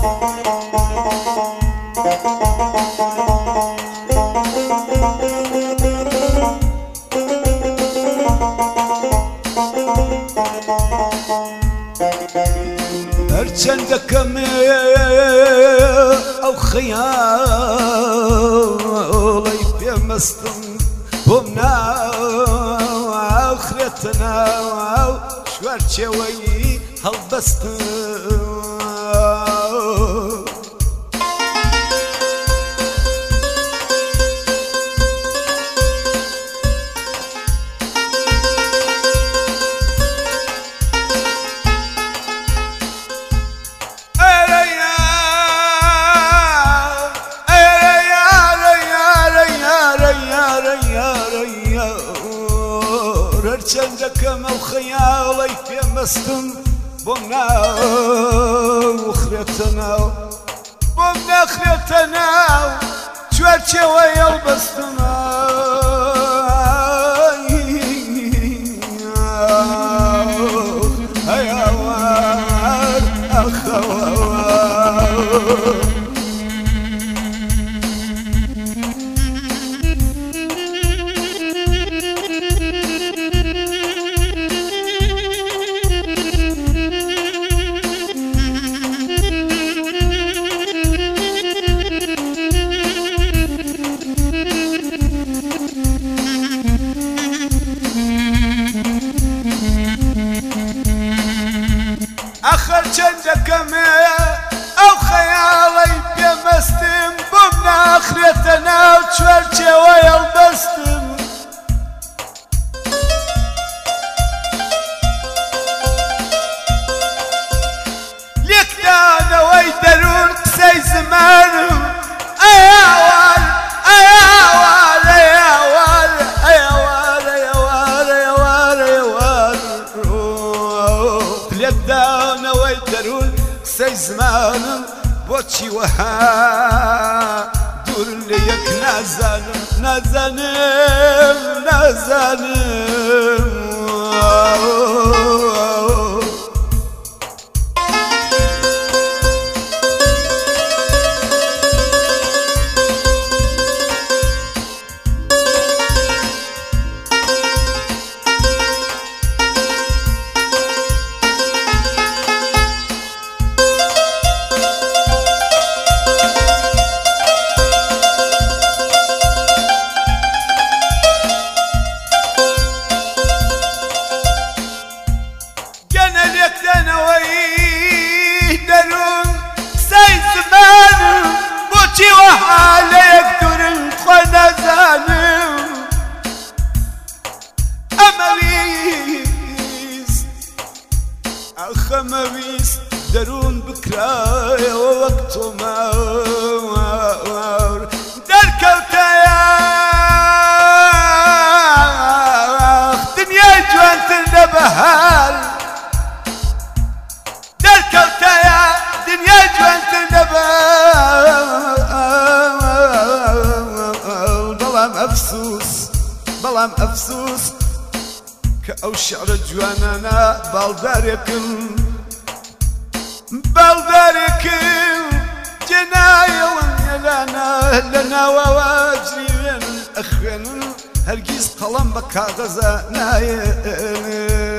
هەرچەندەکە ئەو خەیاڵەی پێمەستم بۆم ناخرێتە ناو شوارچێوەی هەڵبەستم هەرچەندەکەم ئەو خەیاڵەی پێمەستم بۆم ناخرێتە ناو بۆم ناخرێتە ناو چوارچێوەی هەڵبەستم هەیاوان ئەخەوە هەرچەندەکەمێ ئەو خەیاڵەی پێمەستم بۆم ناخرێتە ناو چوارچێوەی هەڵبەستم لێکدانەوەی دەروون قسەی زمانم ئەیاوان ئەیاوان ئەیاوان ئەیاوان ئەیاوان ئەیاوان ئەیاوان لێکدانەوەی دەروون قسەی زمانم بۆچی وەها دوور لە یەک نازانم نازانم نازانم عليك دور الخنا زانم أمويس أخمويس درون بكرايا ووقتو ما دركوتا يا دنيا جوانت النبهال دركوتا يا دنيا جوانت النبهال بەڵام ئەفسوس کە ئەو شیعرە جوانانە باڵدارێکم جێنایەڵن لە ناوەوە جریوێنن ئەخوێنن هەرگیز قەڵەم بە کاغەزە نایێنن